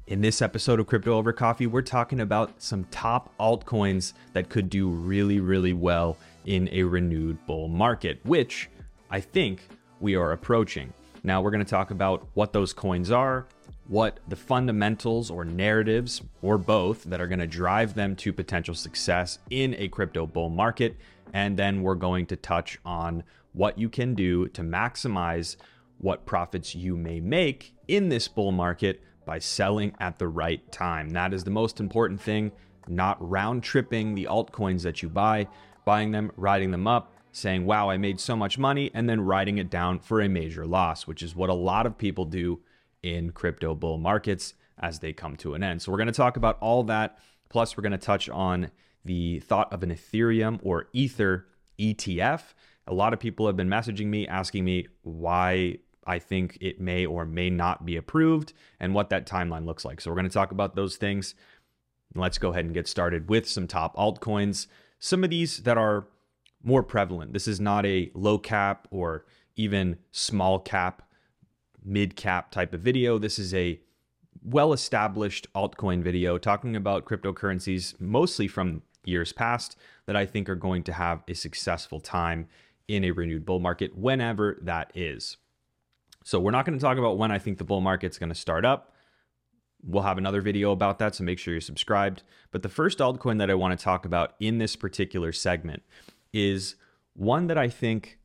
In this episode of Crypto Over Coffee, we're talking about some top altcoins that could do really, really well in a renewed bull market, which I think we are approaching. Now, we're going to talk about what those coins are, what the fundamentals or narratives, or both, that are going to drive them to potential success in a crypto bull market. And then we're going to touch on what you can do to maximize what profits you may make in this bull market by selling at the right time. That is the most important thing, not round tripping the altcoins that you buy, buying them, riding them up, saying, wow, I made so much money, and then writing it down for a major loss, which is what a lot of people do in crypto bull markets as they come to an end. So we're going to talk about all that. Plus, we're going to touch on the thought of an Ethereum or Ether ETF. A lot of people have been messaging me, asking me why I think it may or may not be approved and what that timeline looks like. So we're going to talk about those things. Let's go ahead and get started with some top altcoins. Some of these that are more prevalent. This is not a low cap or even small cap, mid cap type of video. This is a well-established altcoin video talking about cryptocurrencies, mostly from years past, that I think are going to have a successful time in a renewed bull market, whenever that is. So we're not going to talk about when I think the bull market's going to start up. We'll have another video about that, so make sure you're subscribed. But the first altcoin that I want to talk about in this particular segment is one that I think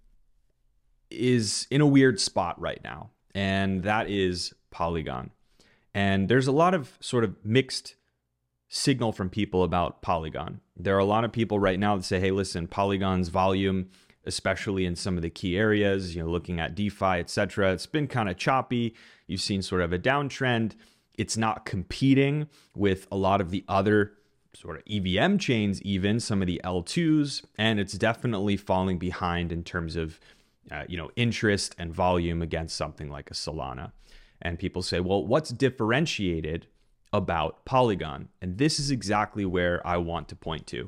is in a weird spot right now, and that is Polygon. And there's a lot of sort of mixed signal from people about Polygon. There are a lot of people right now that say, hey, listen, Polygon's volume, especially in some of the key areas, looking at DeFi, etc., it's been kind of choppy. You've seen sort of a downtrend. It's not competing with a lot of the other sort of EVM chains, even some of the L2s, and it's definitely falling behind in terms of interest and volume against something like a Solana. And people say, well, what's differentiated about Polygon? And this is exactly where I want to point to.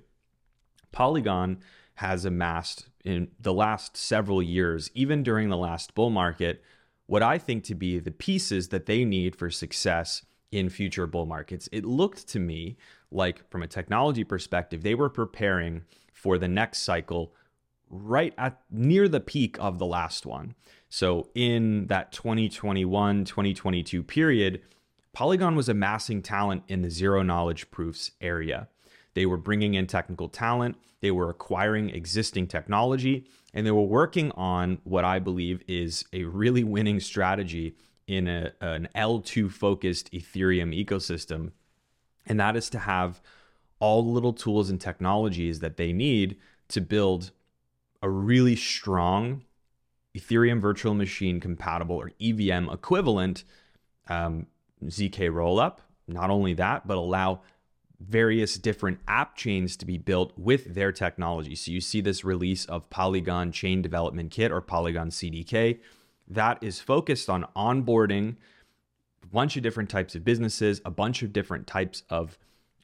Polygon has amassed in the last several years, even during the last bull market, what I think to be the pieces that they need for success in future bull markets. It looked to me like, from a technology perspective, they were preparing for the next cycle right at near the peak of the last one. So in that 2021, 2022 period, Polygon was amassing talent in the zero knowledge proofs area. They were bringing in technical talent, they were acquiring existing technology, and they were working on what I believe is a really winning strategy in an L2 focused Ethereum ecosystem. And that is to have all the little tools and technologies that they need to build a really strong Ethereum virtual machine compatible or EVM equivalent ZK rollup. Not only that, but allow various different app chains to be built with their technology. So you see this release of Polygon Chain Development Kit or Polygon CDK that is focused on onboarding a bunch of different types of businesses, a bunch of different types of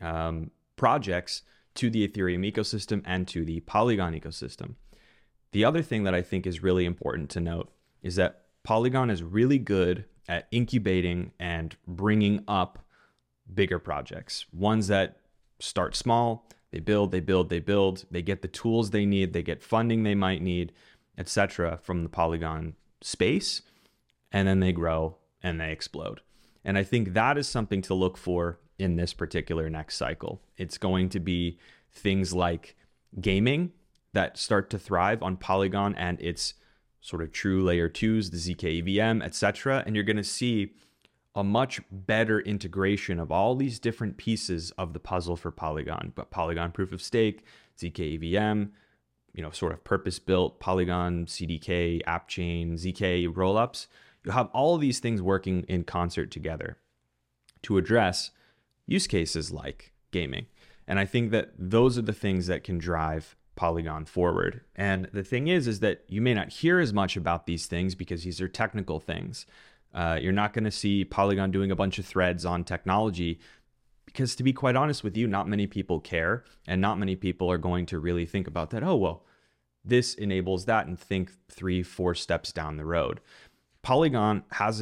projects to the Ethereum ecosystem and to the Polygon ecosystem. The other thing that I think is really important to note is that Polygon is really good at incubating and bringing up bigger projects, ones that start small, they build, they get the tools they need, they get funding they might need, etc. from the Polygon space, and then they grow and they explode. And I think that is something to look for in this particular next cycle. It's going to be things like gaming that start to thrive on Polygon and its sort of true layer twos, the ZK EVM, etc. And you're going to see a much better integration of all these different pieces of the puzzle for Polygon, but Polygon proof of stake, ZK EVM, sort of purpose-built Polygon CDK, app chain, ZK rollups. You'll have all of these things working in concert together to address use cases like gaming. And I think that those are the things that can drive Polygon forward. And the thing is that you may not hear as much about these things because these are technical things. You're not going to see Polygon doing a bunch of threads on technology because, to be quite honest with you, not many people care, and not many people are going to really think about that. Oh, well, this enables that, and think 3-4 steps down the road. Polygon hasn't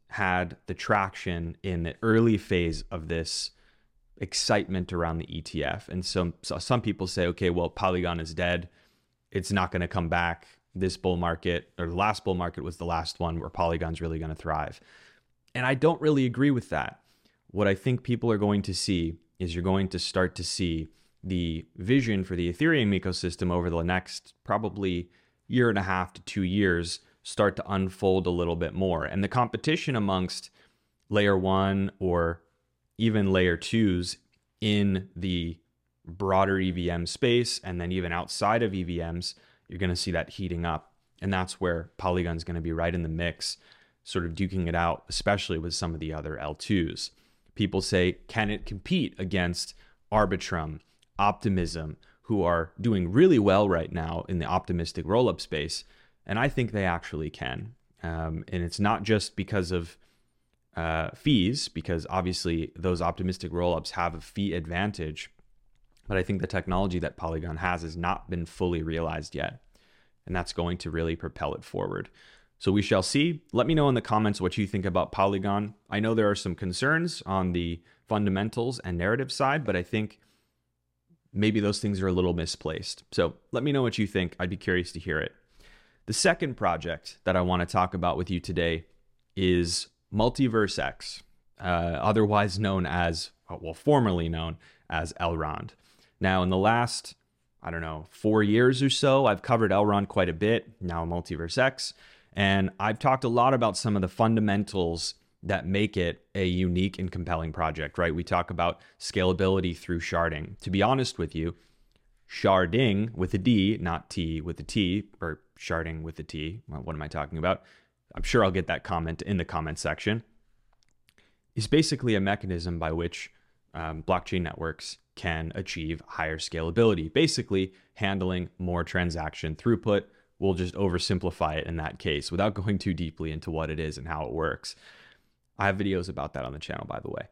had the traction in the early phase of this excitement around the ETF. And so some people say, okay, well, Polygon is dead. It's not going to come back. This bull market, or the last bull market, was the last one where Polygon's really going to thrive. And I don't really agree with that. What I think people are going to see is you're going to start to see the vision for the Ethereum ecosystem over the next probably 1.5 to 2 years start to unfold a little bit more. And the competition amongst layer 1 or even layer 2s in the broader EVM space, and then even outside of EVMs, you're going to see that heating up. And that's where Polygon's going to be right in the mix, sort of duking it out, especially with some of the other L2s. People say, can it compete against Arbitrum, Optimism, who are doing really well right now in the optimistic rollup space? And I think they actually can. And it's not just because of fees, because obviously those optimistic rollups have a fee advantage. But I think the technology that Polygon has not been fully realized yet. And that's going to really propel it forward. So we shall see. Let me know in the comments what you think about Polygon. I know there are some concerns on the fundamentals and narrative side, but I think maybe those things are a little misplaced. So let me know what you think. I'd be curious to hear it. The second project that I want to talk about with you today is MultiverseX, otherwise known as, well, formerly known as Elrond. Now, in the last, 4 years or so, I've covered Elrond quite a bit, now MultiverseX, and I've talked a lot about some of the fundamentals that make it a unique and compelling project, right? We talk about scalability through sharding. To be honest with you, sharding with a D, not T with a T, or sharding with a T, what am I talking about? I'm sure I'll get that comment in the comment section, is basically a mechanism by which blockchain networks can achieve higher scalability, basically handling more transaction throughput. We'll just oversimplify it in that case without going too deeply into what it is and how it works. I have videos about that on the channel, by the way.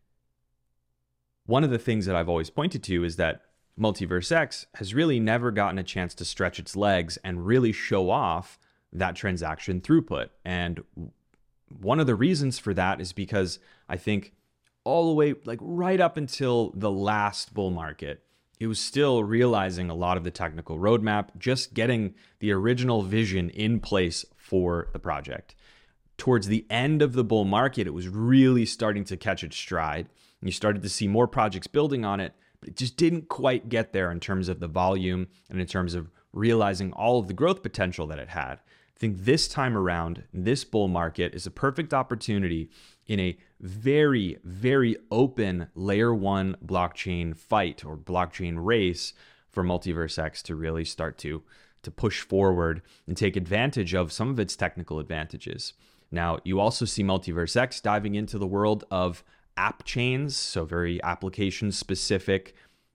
One of the things that I've always pointed to is that MultiverseX has really never gotten a chance to stretch its legs and really show off that transaction throughput. And one of the reasons for that is because I think all the way, like right up until the last bull market, it was still realizing a lot of the technical roadmap, just getting the original vision in place for the project. Towards the end of the bull market, it was really starting to catch its stride. And you started to see more projects building on it, but it just didn't quite get there in terms of the volume and in terms of realizing all of the growth potential that it had. I think this time around, this bull market is a perfect opportunity in a very, very open layer 1 blockchain fight or blockchain race for MultiverseX to really start to push forward and take advantage of some of its technical advantages. Now, you also see MultiverseX diving into the world of app chains, so very application specific.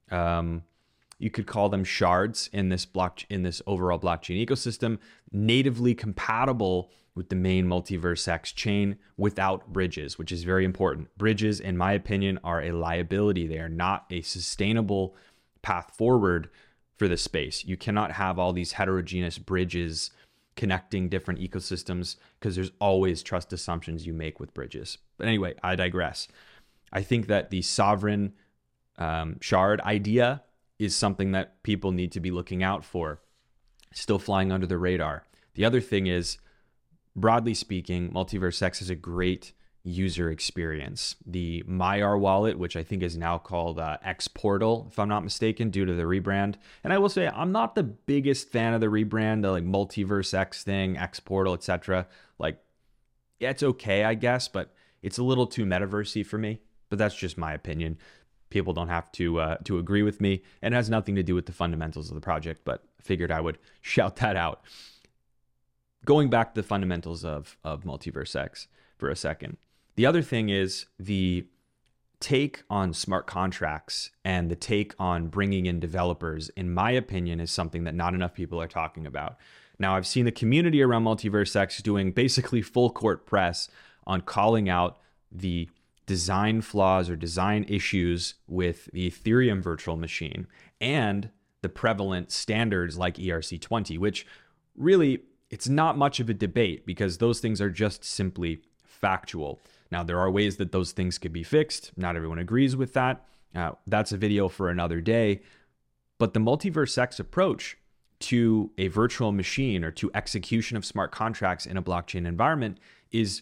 You could call them shards in this overall blockchain ecosystem, natively compatible with the main MultiverseX chain without bridges, which is very important. Bridges, in my opinion, are a liability. They are not a sustainable path forward for the space. You cannot have all these heterogeneous bridges connecting different ecosystems because there's always trust assumptions you make with bridges. But anyway, I digress. I think that the sovereign shard idea is something that people need to be looking out for, still flying under the radar. The other thing is, broadly speaking, MultiverseX has a great user experience. The Maiar wallet, which I think is now called X Portal, if I'm not mistaken, due to the rebrand. And I will say, I'm not the biggest fan of the rebrand, the like MultiverseX thing, X Portal, etc. Like, yeah, it's okay, I guess, but it's a little too metaversey for me. But that's just my opinion. People don't have to agree with me, and it has nothing to do with the fundamentals of the project, but I figured I would shout that out. Going back to the fundamentals of MultiverseX for a second. The other thing is the take on smart contracts and the take on bringing in developers, in my opinion, is something that not enough people are talking about. Now, I've seen the community around MultiverseX doing basically full court press on calling out the design flaws or design issues with the Ethereum virtual machine and the prevalent standards like ERC20, which really, it's not much of a debate because those things are just simply factual. Now, there are ways that those things could be fixed. Not everyone agrees with that. That's a video for another day. But the Multiverse X approach to a virtual machine or to execution of smart contracts in a blockchain environment is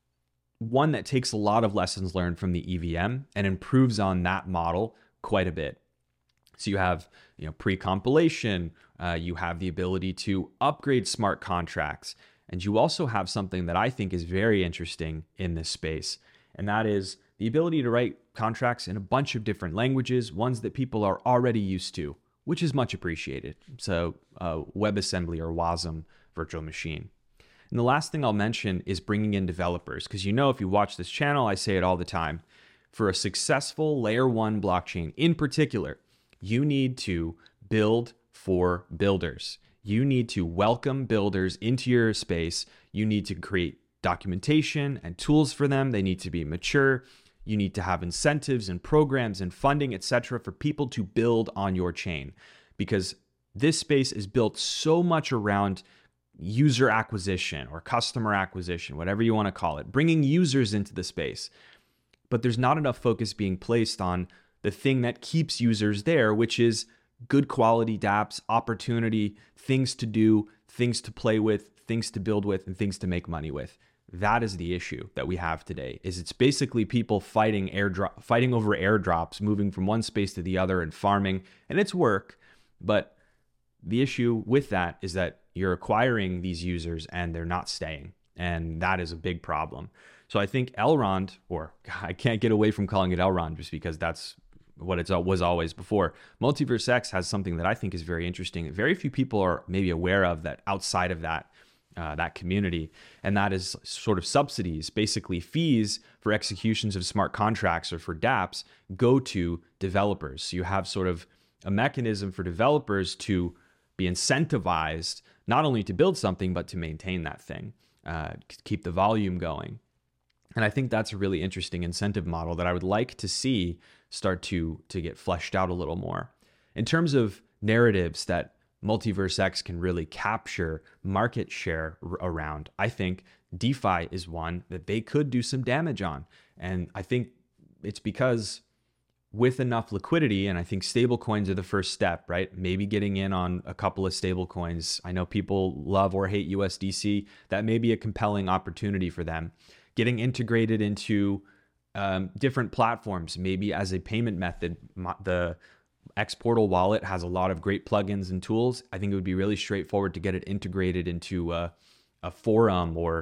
one that takes a lot of lessons learned from the EVM and improves on that model quite a bit. So you have, pre-compilation, you have the ability to upgrade smart contracts, and you also have something that I think is very interesting in this space, and that is the ability to write contracts in a bunch of different languages, ones that people are already used to, which is much appreciated. So WebAssembly or WASM virtual machine. And the last thing I'll mention is bringing in developers, because if you watch this channel, I say it all the time. For a successful layer 1 blockchain in particular, you need to build for builders. You need to welcome builders into your space. You need to create documentation and tools for them. They need to be mature. You need to have incentives and programs and funding, etc., for people to build on your chain, because this space is built so much around user acquisition or customer acquisition, whatever you want to call it, bringing users into the space. But there's not enough focus being placed on the thing that keeps users there, which is good quality dApps, opportunity, things to do, things to play with, things to build with, and things to make money with. That is the issue that we have today. It's basically people fighting over airdrops, moving from one space to the other and farming, and it's work. But the issue with that is that you're acquiring these users and they're not staying, and that is a big problem. So I think Elrond, or I can't get away from calling it Elrond just because that's what it was always before. Multiverse X has something that I think is very interesting. Very few people are maybe aware of that outside of that community, and that is sort of subsidies, basically fees for executions of smart contracts or for dApps go to developers. So you have sort of a mechanism for developers to be incentivized not only to build something, but to maintain that thing, keep the volume going. And I think that's a really interesting incentive model that I would like to see start to get fleshed out a little more. In terms of narratives that Multiverse X can really capture market share around, I think DeFi is one that they could do some damage on. And I think it's because with enough liquidity, and I think stablecoins are the first step, right? Maybe getting in on a couple of stablecoins. I know people love or hate USDC. That may be a compelling opportunity for them. Getting integrated into different platforms, maybe as a payment method. The Xportal wallet has a lot of great plugins and tools. I think it would be really straightforward to get it integrated into a forum or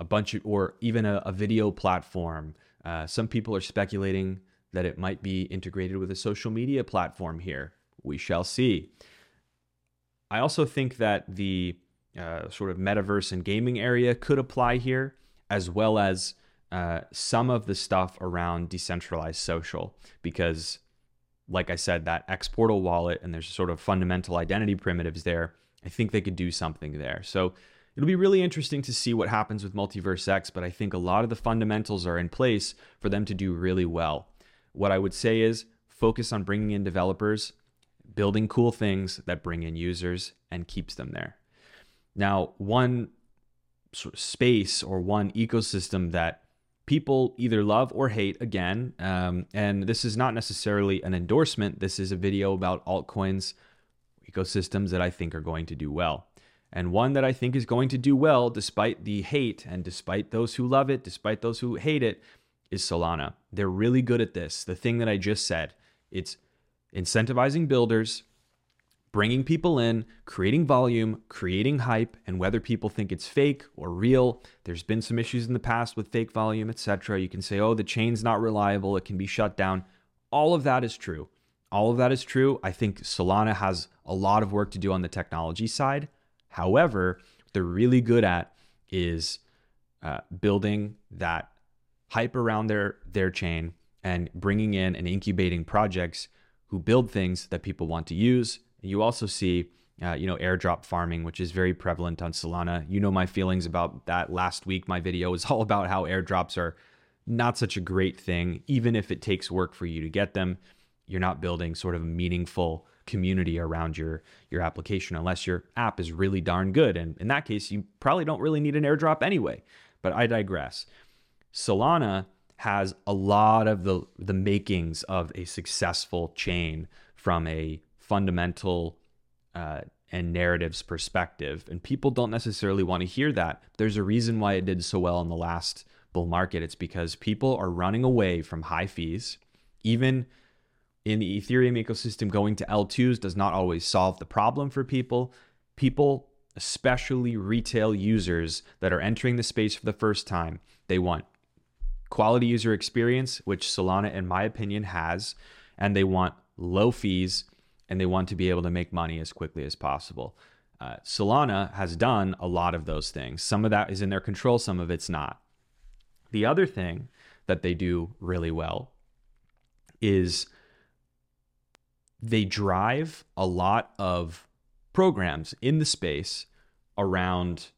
or even a video platform. Some people are speculating that it might be integrated with a social media platform here. We shall see. I also think that the sort of metaverse and gaming area could apply here, as well as some of the stuff around decentralized social, because like I said, that Xportal wallet, and there's sort of fundamental identity primitives there. I think they could do something there. So it'll be really interesting to see what happens with Multiverse X, but I think a lot of the fundamentals are in place for them to do really well. What I would say is focus on bringing in developers, building cool things that bring in users and keeps them there. Now, one sort of space or one ecosystem that people either love or hate, again, and this is not necessarily an endorsement. This is a video about altcoins, ecosystems that I think are going to do well. And one that I think is going to do well, despite the hate and despite those who love it, despite those who hate it, is Solana. They're really good at this. The thing that I just said, it's incentivizing builders, bringing people in, creating volume, creating hype, and whether people think it's fake or real. There's been some issues in the past with fake volume, etc. You can say, oh, the chain's not reliable, it can be shut down. All of that is true. All of that is true. I think Solana has a lot of work to do on the technology side. However, what they're really good at is building that hype around their chain and bringing in and incubating projects who build things that people want to use. You also see, airdrop farming, which is very prevalent on Solana. You know my feelings about that. Last week, my video was all about how airdrops are not such a great thing. Even if it takes work for you to get them, you're not building sort of a meaningful community around your application unless your app is really darn good. And in that case, you probably don't really need an airdrop anyway. But I digress. Solana has a lot of the makings of a successful chain from a fundamental and narratives perspective. And people don't necessarily want to hear that. There's a reason why it did so well in the last bull market. It's because people are running away from high fees. Even in the Ethereum ecosystem, going to L2s does not always solve the problem for people. People, especially retail users that are entering the space for the first time, they want quality user experience, which Solana, in my opinion, has, and they want low fees, and they want to be able to make money as quickly as possible. Solana has done a lot of those things. Some of that is in their control, some of it's not. The other thing that they do really well is they drive a lot of programs in the space around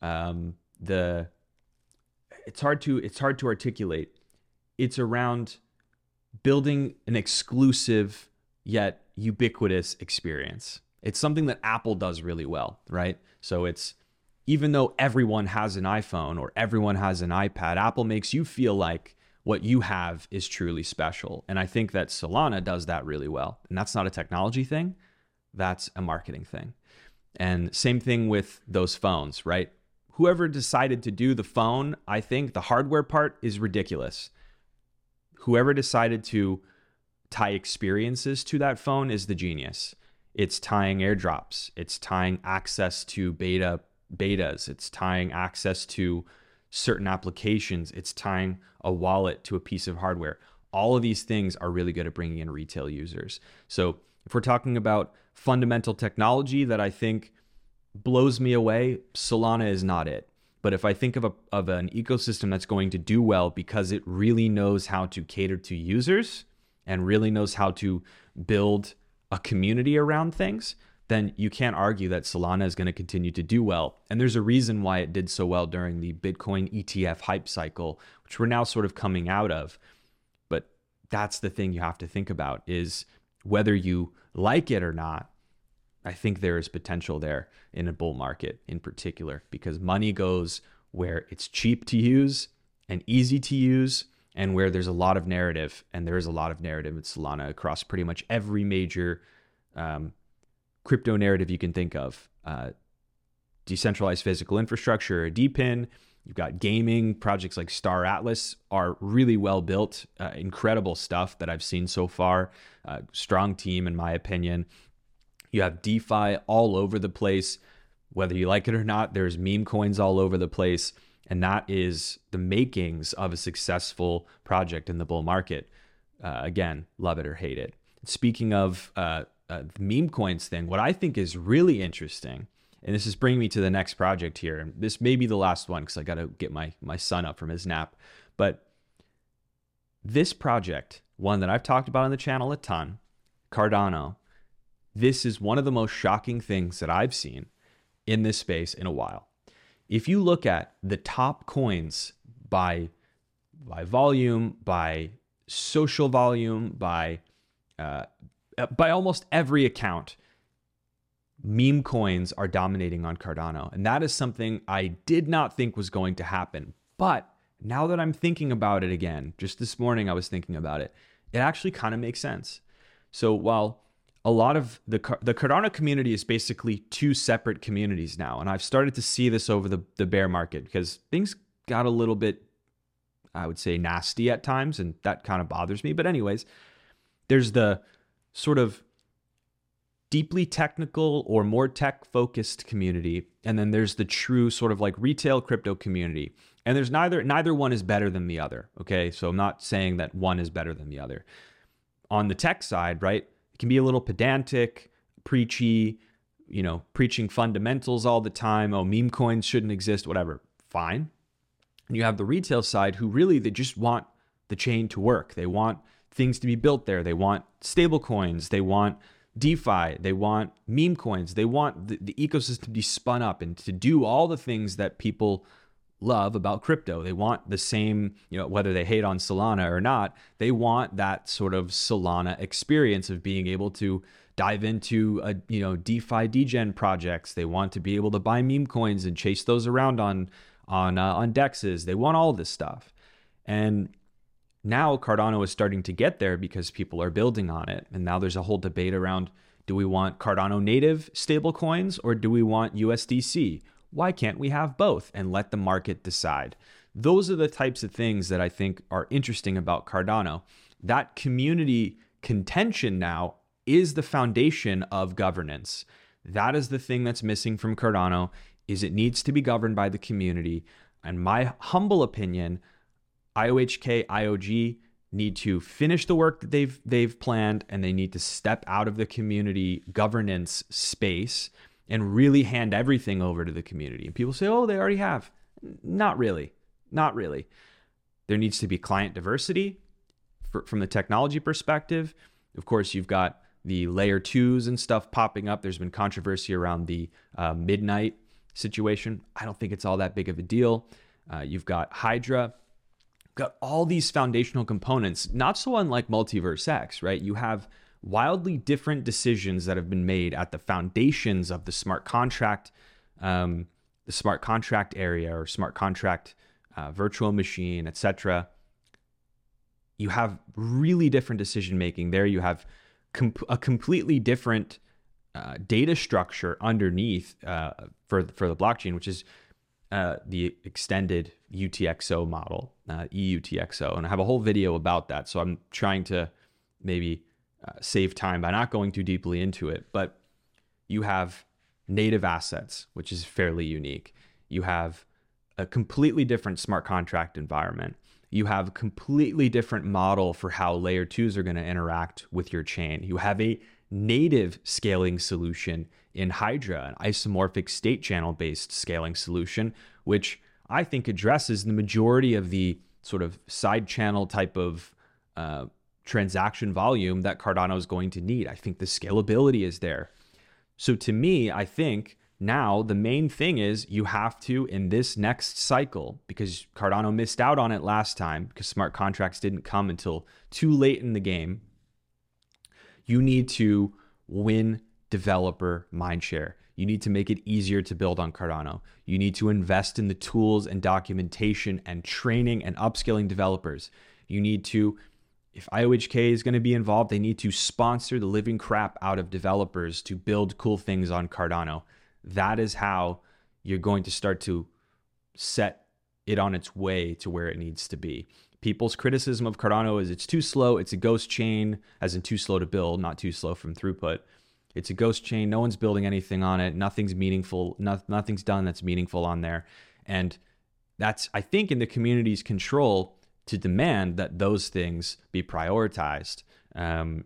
it's hard to articulate. It's around building an exclusive yet ubiquitous experience. It's something that Apple does really well, right? So it's, even though everyone has an iPhone or everyone has an iPad, Apple makes you feel like what you have is truly special. And I think that Solana does that really well. And that's not a technology thing, that's a marketing thing. And same thing with those phones, right? Whoever decided to do the phone, I think the hardware part is ridiculous. Whoever decided to tie experiences to that phone is the genius. It's tying airdrops. It's tying access to betas. It's tying access to certain applications. It's tying a wallet to a piece of hardware. All of these things are really good at bringing in retail users. So if we're talking about fundamental technology that I think blows me away, Solana is not it. But if I think of an ecosystem that's going to do well because it really knows how to cater to users and really knows how to build a community around things, then you can't argue that Solana is going to continue to do well. And there's a reason why it did so well during the Bitcoin ETF hype cycle, which we're now sort of coming out of. But that's the thing you have to think about, is whether you like it or not, I think there is potential there in a bull market in particular, because money goes where it's cheap to use and easy to use, and where there's a lot of narrative. And there is a lot of narrative in Solana across pretty much every major crypto narrative you can think of. Decentralized physical infrastructure, a DePIN. You've got gaming. Projects like Star Atlas are really well built, incredible stuff that I've seen so far. Strong team, in my opinion. You have DeFi all over the place. Whether you like it or not, there's meme coins all over the place. And that is the makings of a successful project in the bull market. Again, love it or hate it. Speaking of the meme coins thing, what I think is really interesting, and this is bringing me to the next project here, and this may be the last one because I got to get my son up from his nap, but this project, one that I've talked about on the channel a ton, Cardano, this is one of the most shocking things that I've seen in this space in a while. If you look at the top coins by volume, by social volume, by almost every account, meme coins are dominating on Cardano. And that is something I did not think was going to happen. But now that I'm thinking about it again, just this morning I was thinking about it, it actually kind of makes sense. So while a lot of the Cardano community is basically two separate communities now. And I've started to see this over the bear market because things got a little bit, I would say, nasty at times. And that kind of bothers me. But anyways, there's the sort of deeply technical or more tech focused community. And then there's the true sort of like retail crypto community. And there's neither one is better than the other. Okay. So I'm not saying that one is better than the other. On the tech side, right? Can be a little pedantic, preachy, preaching fundamentals all the time. Oh, meme coins shouldn't exist, whatever. Fine. And you have the retail side who really, they just want the chain to work. They want things to be built there. They want stable coins. They want DeFi. They want meme coins. They want the ecosystem to be spun up and to do all the things that people love about crypto. They want the same, whether they hate on Solana or not, they want that sort of Solana experience of being able to dive into DeFi degen projects. They want to be able to buy meme coins and chase those around on DEXs. They want all this stuff. And now Cardano is starting to get there because people are building on it. And now there's a whole debate around, do we want Cardano native stablecoins or do we want USDC? Why can't we have both and let the market decide? Those are the types of things that I think are interesting about Cardano. That community contention now is the foundation of governance. That is the thing that's missing from Cardano, is it needs to be governed by the community. And my humble opinion, IOHK, IOG need to finish the work that they've planned, and they need to step out of the community governance space and really hand everything over to the community. And people say, oh, they already have. Not really. Not really. There needs to be client diversity from the technology perspective. Of course, you've got the layer 2s and stuff popping up. There's been controversy around the Midnight situation. I don't think it's all that big of a deal. You've got Hydra. Got all these foundational components, not so unlike Multiverse X, right? You have wildly different decisions that have been made at the foundations of the smart contract area, or smart contract virtual machine, etc. You have really different decision making there. You have a completely different data structure underneath for the blockchain, which is the extended UTXO model, EUTXO. And I have a whole video about that. So I'm trying to maybe save time by not going too deeply into it. But you have native assets, which is fairly unique. You have a completely different smart contract environment. You have a completely different model for how layer 2s are going to interact with your chain. You have a native scaling solution in Hydra, an isomorphic state channel based scaling solution, which I think addresses the majority of the sort of side channel type of transaction volume that Cardano is going to need. I think the scalability is there. So to me, I think now the main thing is you have to, in this next cycle, because Cardano missed out on it last time because smart contracts didn't come until too late in the game, you need to win developer mindshare. You need to make it easier to build on Cardano. You need to invest in the tools and documentation and training and upskilling developers. You need to, if IOHK is going to be involved, they need to sponsor the living crap out of developers to build cool things on Cardano. That is how you're going to start to set it on its way to where it needs to be. People's criticism of Cardano is it's too slow. It's a ghost chain, as in too slow to build, not too slow from throughput. It's a ghost chain. No one's building anything on it. Nothing's meaningful. Nothing's done that's meaningful on there. And that's, I think, in the community's control to demand that those things be prioritized. And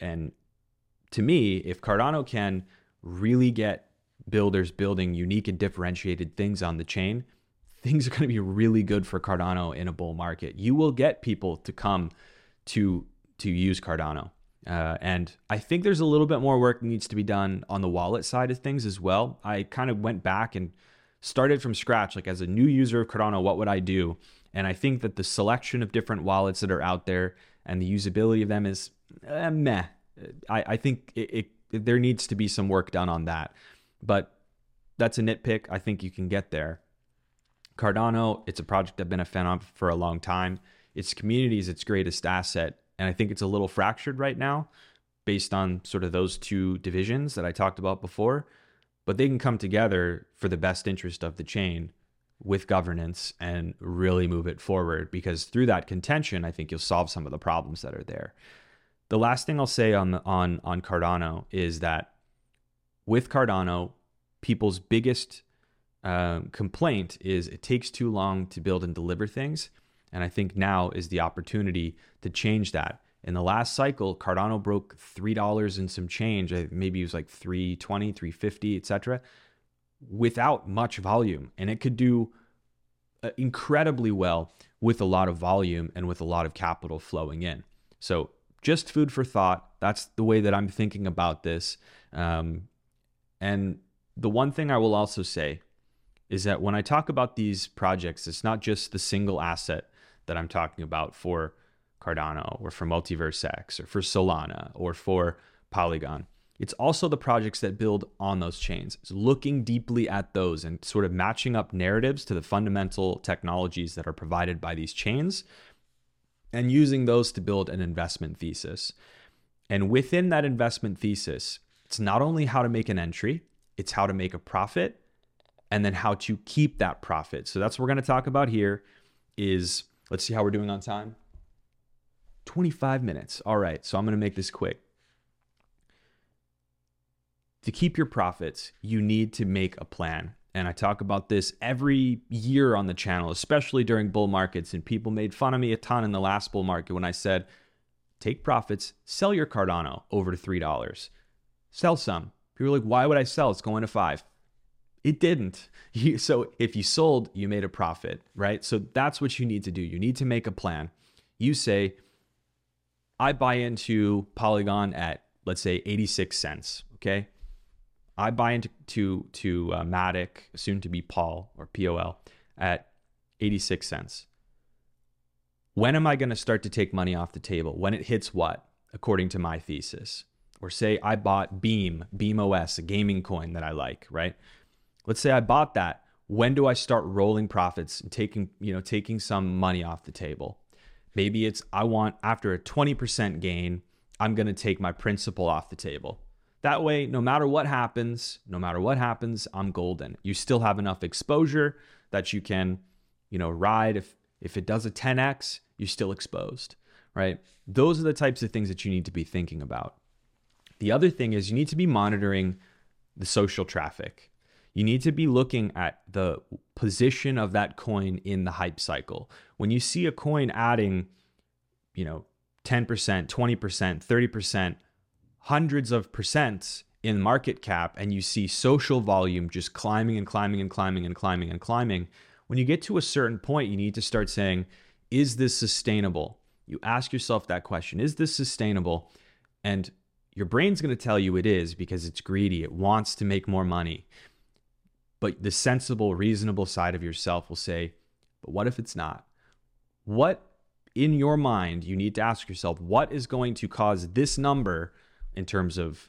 to me, if Cardano can really get builders building unique and differentiated things on the chain, things are going to be really good for Cardano in a bull market. You will get people to come to use Cardano. And I think there's a little bit more work that needs to be done on the wallet side of things as well. I kind of went back and started from scratch, like as a new user of Cardano, what would I do? And I think that the selection of different wallets that are out there and the usability of them is meh. I think there needs to be some work done on that. But that's a nitpick. I think you can get there. Cardano, it's a project I've been a fan of for a long time. Its community is its greatest asset. And I think it's a little fractured right now based on sort of those two divisions that I talked about before. But they can come together for the best interest of the chain with governance and really move it forward, because through that contention, I think you'll solve some of the problems that are there. The last thing I'll say on Cardano is that with Cardano, people's biggest complaint is it takes too long to build and deliver things. And I think now is the opportunity to change that. In the last cycle, Cardano broke $3 and some change. Maybe it was like $3.20, $3.50, etc., without much volume. And it could do incredibly well with a lot of volume and with a lot of capital flowing in. So just food for thought. That's the way that I'm thinking about this. And the one thing I will also say is that when I talk about these projects, it's not just the single asset that I'm talking about for Cardano or for Multiverse X or for Solana or for Polygon. It's also the projects that build on those chains. It's looking deeply at those and sort of matching up narratives to the fundamental technologies that are provided by these chains and using those to build an investment thesis. And within that investment thesis, it's not only how to make an entry, it's how to make a profit and then how to keep that profit. So that's what we're going to talk about here is, let's see how we're doing on time. 25 minutes. All right. So I'm going to make this quick. To keep your profits, you need to make a plan. And I talk about this every year on the channel, especially during bull markets. And people made fun of me a ton in the last bull market when I said, take profits, sell your Cardano over to $3. Sell some. People are like, why would I sell? It's going to $5. It didn't. So if you sold, you made a profit, right? So that's what you need to do. You need to make a plan. You say, I buy into Polygon at, let's say, 86 cents, okay? I buy into Matic, soon to be Paul or POL, at 86 cents. When am I going to start to take money off the table? When it hits what, according to my thesis? Or say I bought Beam OS, a gaming coin that I like, right? Let's say I bought that. When do I start rolling profits and taking some money off the table? Maybe it's after a 20% gain, I'm going to take my principal off the table. That way, no matter what happens, I'm golden. You still have enough exposure that you can, ride. If it does a 10x, you're still exposed, right? Those are the types of things that you need to be thinking about. The other thing is you need to be monitoring the social traffic. You need to be looking at the position of that coin in the hype cycle. When you see a coin adding, 10%, 20%, 30%, hundreds of percents in market cap, and you see social volume just climbing and climbing and climbing and climbing and climbing, when you get to a certain point, you need to start saying, is this sustainable? You ask yourself that question, is this sustainable? And your brain's going to tell you it is because it's greedy. It wants to make more money. But the sensible, reasonable side of yourself will say, but what if it's not? What in your mind, you need to ask yourself, what is going to cause this number in terms of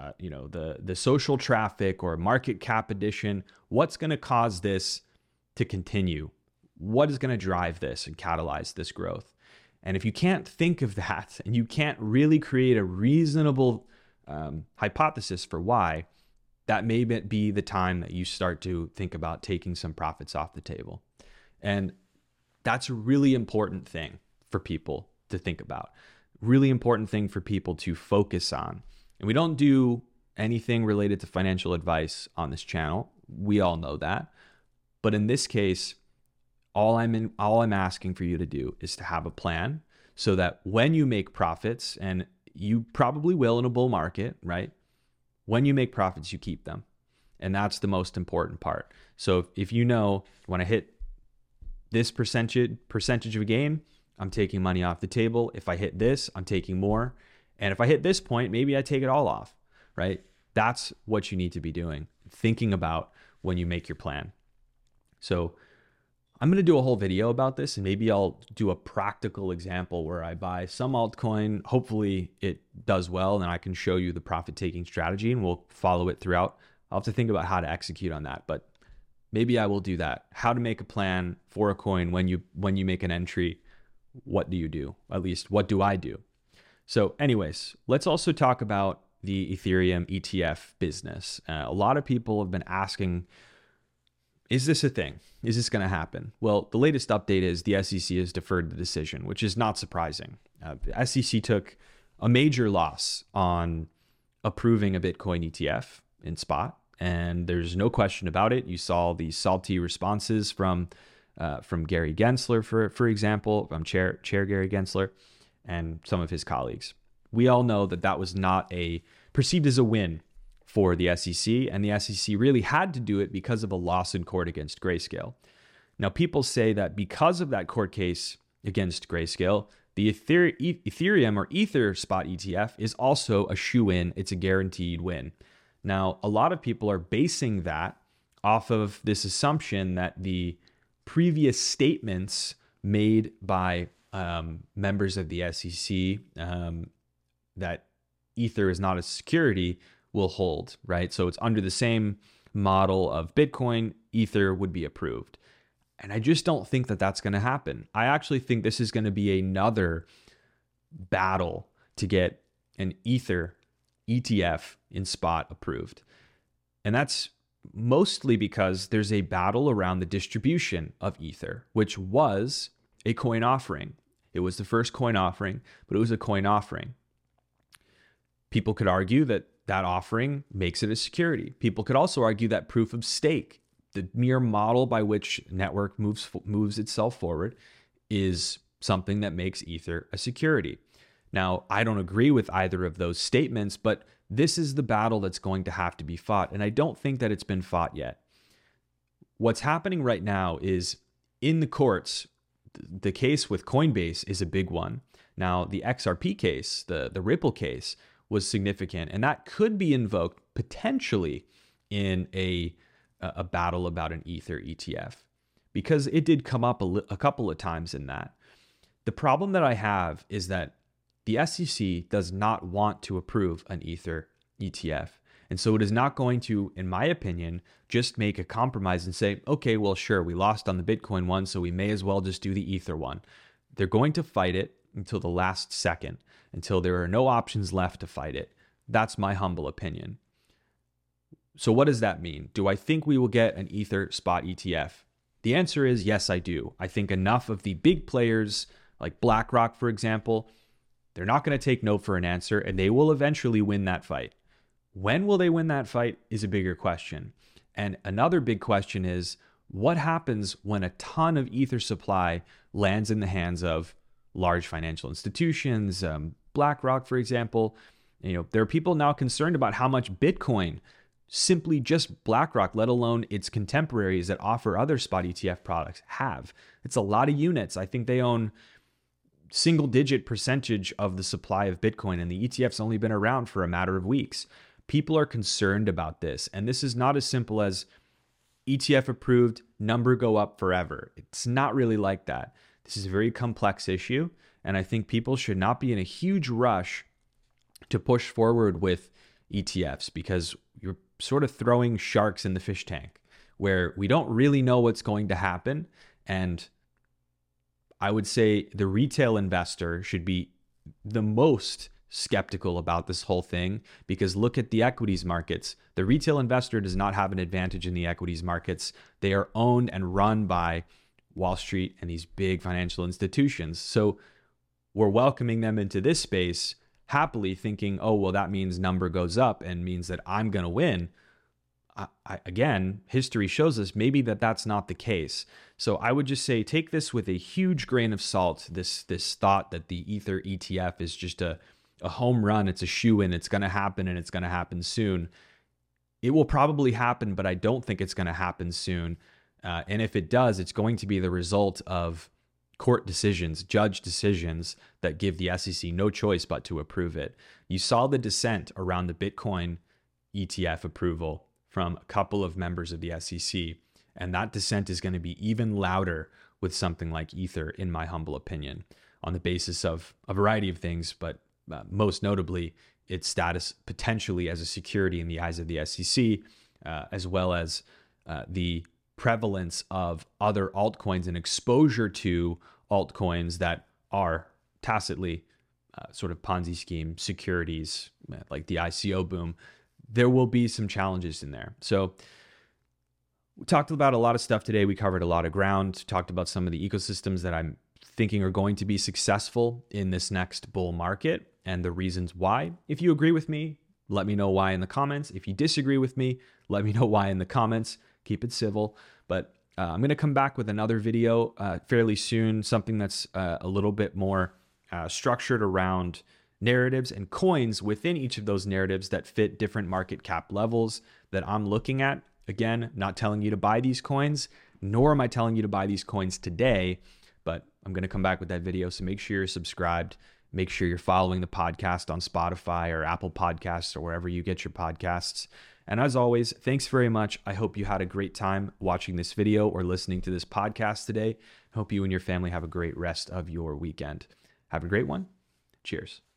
the social traffic or market cap addition? What's going to cause this to continue? What is going to drive this and catalyze this growth? And if you can't think of that and you can't really create a reasonable hypothesis for why, that may be the time that you start to think about taking some profits off the table. And that's a really important thing for people to think about. Really important thing for people to focus on. And we don't do anything related to financial advice on this channel. We all know that. But in this case, all I'm asking for you to do is to have a plan so that when you make profits, and you probably will in a bull market, right? When you make profits, you keep them. And that's the most important part. So if when I hit this percentage of a gain, I'm taking money off the table. If I hit this, I'm taking more. And if I hit this point, maybe I take it all off, right? That's what you need to be doing, thinking about when you make your plan. So I'm going to do a whole video about this, and maybe I'll do a practical example where I buy some altcoin. Hopefully it does well, and I can show you the profit-taking strategy, and we'll follow it throughout. I'll have to think about how to execute on that, but maybe I will do that. How to make a plan for a coin when you make an entry. What do you do? At least, what do I do? So anyways, let's also talk about the Ethereum ETF business. A lot of people have been asking, is this a thing? Is this going to happen? Well, the latest update is the SEC has deferred the decision, which is not surprising. The SEC took a major loss on approving a Bitcoin ETF in spot, and there's no question about it. You saw the salty responses from Gary Gensler, for example, from Chair Gary Gensler, and some of his colleagues. We all know that was not perceived as a win for the SEC, and the SEC really had to do it because of a loss in court against Grayscale. Now, people say that because of that court case against Grayscale, the Ethereum or Ether spot ETF is also a shoe-in. It's a guaranteed win. Now, a lot of people are basing that off of this assumption that the previous statements made by members of the SEC that Ether is not a security will hold, right? So it's under the same model of Bitcoin, Ether would be approved. And I just don't think that that's going to happen. I actually think this is going to be another battle to get an Ether ETF in spot approved. And that's mostly because there's a battle around the distribution of Ether, which was a coin offering. It was the first coin offering, but it was a coin offering. People could argue that that offering makes it a security. People could also argue that proof of stake, the mere model by which network moves itself forward, is something that makes Ether a security. Now, I don't agree with either of those statements, but this is the battle that's going to have to be fought, and I don't think that it's been fought yet. What's happening right now is in the courts, the case with Coinbase is a big one. Now, the XRP case, the Ripple case, was significant, and that could be invoked potentially in a battle about an Ether ETF, because it did come up a couple of times in that. The problem that I have is that the SEC does not want to approve an Ether ETF. And so it is not going to, in my opinion, just make a compromise and say, okay, well, sure, we lost on the Bitcoin one, so we may as well just do the Ether one. They're going to fight it until the last second, until there are no options left to fight it. That's my humble opinion. So what does that mean? Do I think we will get an Ether spot ETF? The answer is yes, I do. I think enough of the big players, like BlackRock, for example, they're not going to take no for an answer, and they will eventually win that fight. When will they win that fight is a bigger question. And another big question is, what happens when a ton of Ether supply lands in the hands of large financial institutions, BlackRock, for example? There are people now concerned about how much Bitcoin, simply just BlackRock, let alone its contemporaries that offer other spot ETF products, have. It's a lot of units. I think they own single-digit percentage of the supply of Bitcoin, and the ETF's only been around for a matter of weeks. People are concerned about this, and this is not as simple as ETF approved, number go up forever. It's not really like that. This is a very complex issue, and I think people should not be in a huge rush to push forward with ETFs, because you're sort of throwing sharks in the fish tank where we don't really know what's going to happen. And I would say the retail investor should be the most skeptical about this whole thing, because look at the equities markets. The retail investor does not have an advantage in the equities markets. They are owned and run by Wall Street and these big financial institutions. So we're welcoming them into this space happily, thinking, oh, well, that means number goes up and means that I'm going to win. Again, history shows us maybe that's not the case. So I would just say take this with a huge grain of salt, this thought that the Ether ETF is just a home run, it's a shoo-in, it's going to happen, and it's going to happen soon. It will probably happen, but I don't think it's going to happen soon. And if it does, it's going to be the result of court decisions, judge decisions that give the SEC no choice but to approve it. You saw the dissent around the Bitcoin ETF approval from a couple of members of the SEC, and that dissent is going to be even louder with something like Ether, in my humble opinion, on the basis of a variety of things, but most notably its status potentially as a security in the eyes of the SEC, as well as the prevalence of other altcoins and exposure to altcoins that are tacitly sort of Ponzi scheme securities, like the ICO boom. There will be some challenges in there. So we talked about a lot of stuff today. We covered a lot of ground, talked about some of the ecosystems that I'm thinking are going to be successful in this next bull market and the reasons why. If you agree with me, let me know why in the comments. If you disagree with me, let me know why in the comments. Keep it civil. But I'm going to come back with another video fairly soon, something that's a little bit more structured around narratives and coins within each of those narratives that fit different market cap levels that I'm looking at. Again, not telling you to buy these coins, nor am I telling you to buy these coins today, but I'm going to come back with that video. So make sure you're subscribed. Make sure you're following the podcast on Spotify or Apple Podcasts or wherever you get your podcasts. And as always, thanks very much. I hope you had a great time watching this video or listening to this podcast today. I hope you and your family have a great rest of your weekend. Have a great one. Cheers.